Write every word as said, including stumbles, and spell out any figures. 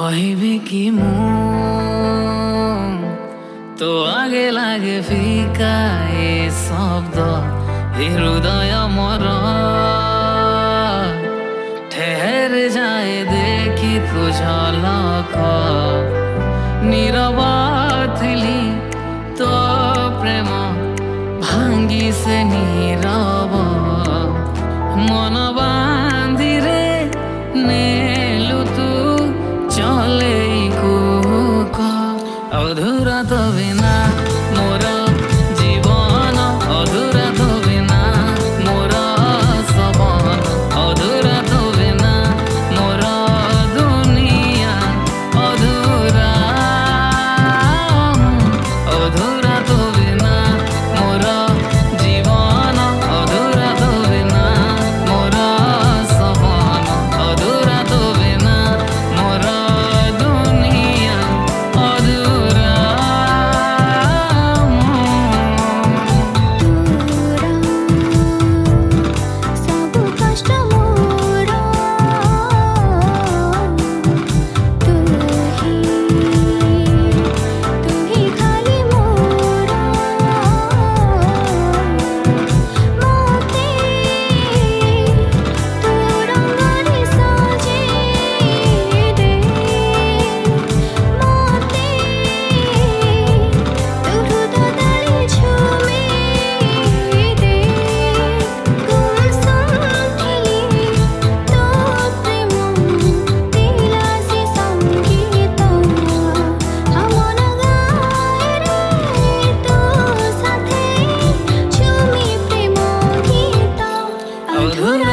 କହିବି କି ମୁଁ ତୋ ଆଗେ ଲାଗେ ଫିକା ଏ ଶବ୍ଦ ଏ ହୃଦୟ ମୋର ठहर जाए देखी तू झलक नीरव थिली तो प्रेम भांगी से नीरव मन बांधी रे नेलु तू चले कुक अधूरा तो बिना मोर जीवन अधूरा तो बिना मोर सपन अधूरा तो बिना मोर दुनिया अधूरा अधूरा तो बिना मोर जीवन अधूरा तो बिना मोर सपन अधूरा तो बिना मोर दुनिया अधूरा सब कष्ट मोर तू ही तू ही खाली मोर मोते तू रंगरे सजे दे मोते तू हृदय तले झूमे दे गुमसुम थिली तो प्रेम दिला से संगीत हमन गाए रे तो साथे झूमी प्रेम गीत अधूरा